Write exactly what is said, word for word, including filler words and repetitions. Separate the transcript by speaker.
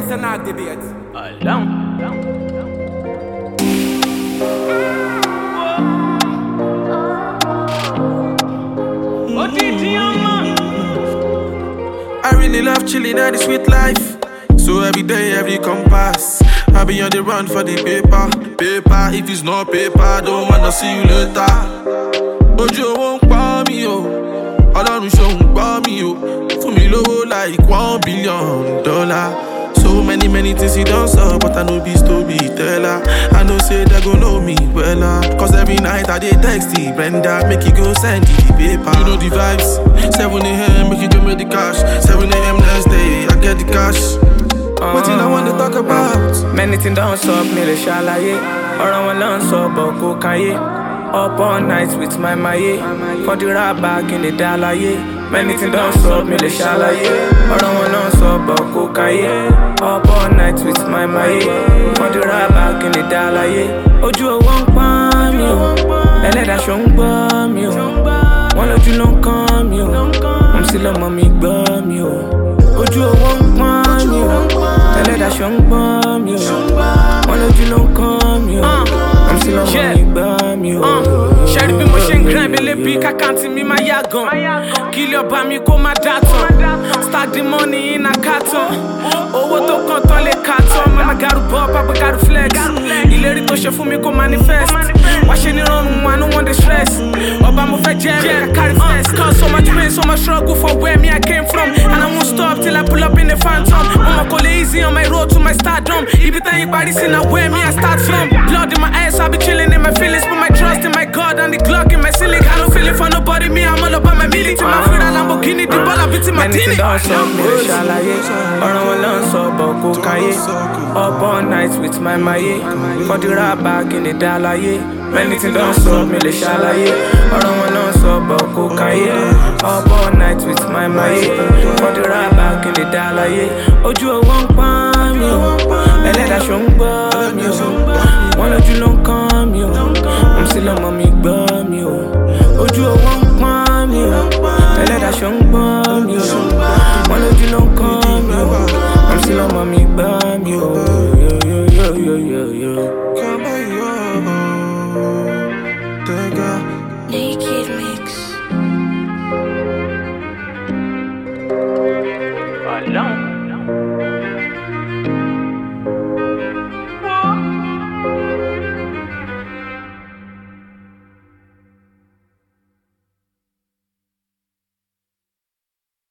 Speaker 1: a knock debate.
Speaker 2: Down.
Speaker 3: I really love chilling at the sweet life. So every day, every compass, I be on the run for the paper. Paper, if it's not paper, I don't wanna see you later. Ojo won't buy me, oh. Ọlọ́run ṣohun gbọ́ mi, oh. Fún mi lówó like one billion dollar. So many, many things he done so, but I know be storyteller. I know say they gon' know me well, cause every night I dey text the Brenda, make you go send the paper. You know the vibes, seven a m make you do me the cash. seven a m next day, I get the cash. Uh, what thing I wanna talk about?
Speaker 2: Many things don't stop me, le ṣàlàyé. Ọ̀rọ̀ wọn ló ń sọ bọ̀ kó káyé. Up all night with my maye. For the rap back in the dalaye. Many things don't stop me, le ṣàlàyé. Ọ̀rọ̀ wọn ló ń sọ bọ̀ kó káyé. Up all night with my maye. For the rap back in the dalaye. Ojú owó ń pọ́n mi o. Ẹlẹ́dàá ṣó ń gbọ́ mi o. Wọ́n lójú ló ń kán mi o. Mo sì lọ́mọ mi gbọ́ mi o. Ojú owó ń pọ́n mi o. Ẹlẹ́dàá ṣó ń gbọ́ mi o. Wọ́n lójú ló ń kán mi o. Mo sì lọ́mọ mi gbọ́ mi o.
Speaker 1: Ṣẹ́rí bí mo ṣe ń grind bí lébi kákàntì mi máa yá gan. Kí ilé ọba mi kó má dá tán. Stack the money in a carton. Owó tó kàn tán lè kà tán. Mama garu bọ́, papa garu flex. Ìlérí tó ṣe fún mi kó manifest. Wá ṣe ní rọrùn, I no want the stress. Ọba mo fẹ́ jẹ́ ká carry flex. Cause so much pain, so much struggle for where me I came from. And I won't stop till I pull up in the phantom. Mama call it easy on my road to my stardom. Ibi tá yín parí sí na where me I start from. Blood in my eyes, I be chilling in my feelings. Put my trust in my God and the Glock in my ceiling. I no feeling for nobody, me I'm all about my military. My friend a Lamborghini, the ball a bit in my
Speaker 2: Many things don't stop me, le ṣàlàyé. Ọ̀rọ̀ wọn ló ń sọ bọ̀ kó káyé. Up all night with my maye. For the rap back in the dalaye. Many things don't stop me, le ṣàlàyé. Ọ̀rọ̀ wọn ló ń sọ bọ̀ kó káyé. Up all night with my maye. For the rap back in the dalaye. Ojú owó ń pọ́n mi o. Ẹlẹ́dàá ṣó ń gbọ́ mi o. Wọ́n lójú ló ń kán mi o. Mo sì lọ́mọ mi gbọ́ mi o. Ojú owó ń